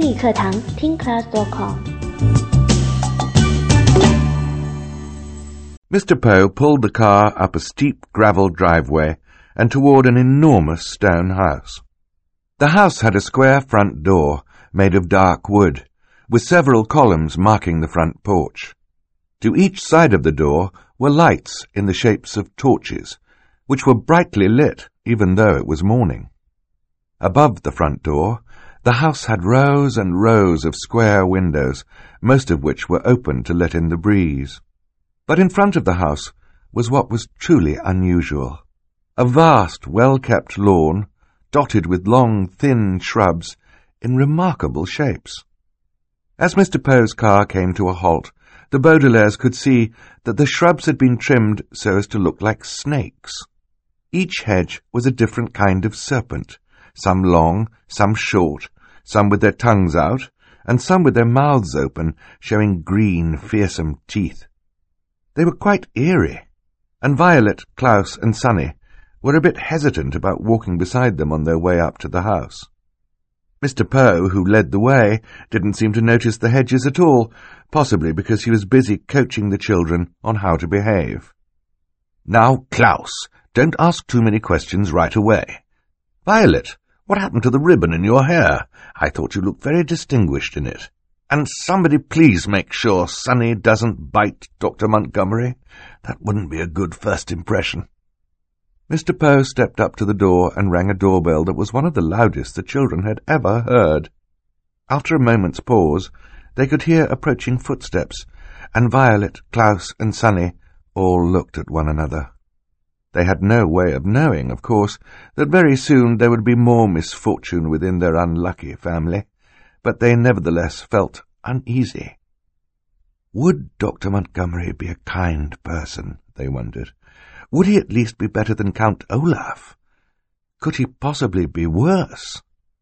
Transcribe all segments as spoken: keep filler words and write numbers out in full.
英语课堂听 class dot com。 Mister Poe pulled the car up a steep gravel driveway and toward an enormous stone house. The house had a square front door made of dark wood, with several columns marking the front porch. To each side of the door were lights in the shapes of torches, which were brightly lit even though it was morning. Above the front door, the house had rows and rows of square windows, most of which were open to let in the breeze. But in front of the house was what was truly unusual. A vast, well-kept lawn, dotted with long, thin shrubs in remarkable shapes. As Mister Poe's car came to a halt, the Baudelaires could see that the shrubs had been trimmed so as to look like snakes. Each hedge was a different kind of serpent, some long, some short, some with their tongues out, and some with their mouths open, showing green, fearsome teeth. They were quite eerie, and Violet, Klaus, and Sunny were a bit hesitant about walking beside them on their way up to the house. Mister Poe, who led the way, didn't seem to notice the hedges at all, possibly because he was busy coaching the children on how to behave. "Now, Klaus, don't ask too many questions right away. Violet, what happened to the ribbon in your hair? I thought you looked very distinguished in it. And somebody please make sure Sunny doesn't bite Doctor Montgomery. That wouldn't be a good first impression." Mister Poe stepped up to the door and rang a doorbell that was one of the loudest the children had ever heard. After a moment's pause, they could hear approaching footsteps, and Violet, Klaus, and Sunny all looked at one another. They had no way of knowing, of course, that very soon there would be more misfortune within their unlucky family, but they nevertheless felt uneasy. Would Doctor Montgomery be a kind person, they wondered? Would he at least be better than Count Olaf? Could he possibly be worse?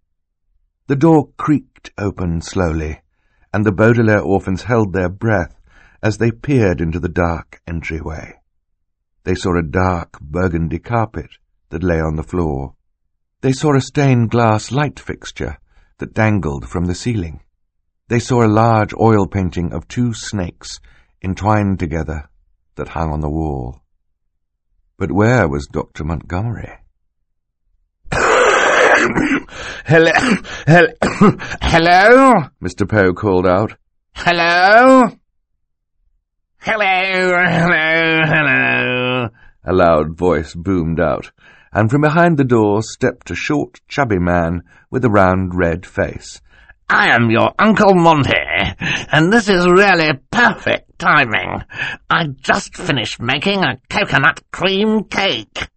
The door creaked open slowly, and the Baudelaire orphans held their breath as they peered into the dark entryway. They saw a dark burgundy carpet that lay on the floor. They saw a stained glass light fixture that dangled from the ceiling. They saw a large oil painting of two snakes entwined together that hung on the wall. But where was Doctor Montgomery? Hello? Hello? Hello? Mister Poe called out. Hello? Hello? Hello? Hello? A loud voice boomed out, and from behind the door stepped a short, chubby man with a round red face. "I am your Uncle Monty, and this is really perfect timing. I just finished making a coconut cream cake."